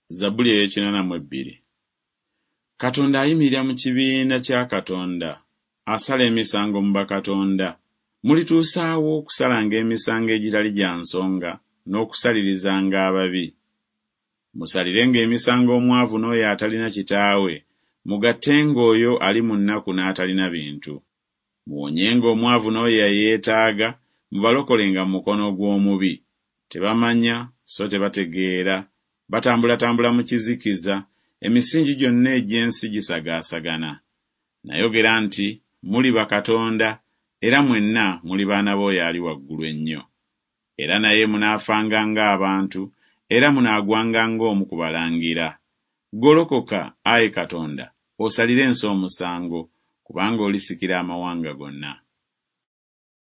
Zabbuli ey'ekinaana Katonda ayimirira mu kibiina kya Katonda, asala emisango mu bakatonda. Mulituusaawo okusalanga emisango egitali gya nsonga n'okusalirizanga ababi. Musalirenga emisango omwavu n'oyo atalina kitaawe, mugattenga oyo ali mu nnaku n'atalina bintu. Muwonyenga omwavu n'oyo yeetaaga, mubalokolenga mu mukono gw'omubi. Tebamanya so tebategeera, batambulatambula mu kizikiza, emisingi gyonna egy'ensi gisagaasagana. Nayogera nti muli bakatonda, era mwenna muli baana b'oyo ali waggulu ennyo. Era naye munaafanga ng'abantu, era munaagwanga ng'omu ku balangira. Golokoka, Ayi Katonda, osalire ensi omusango, kubanga olisikira amawanga gonna.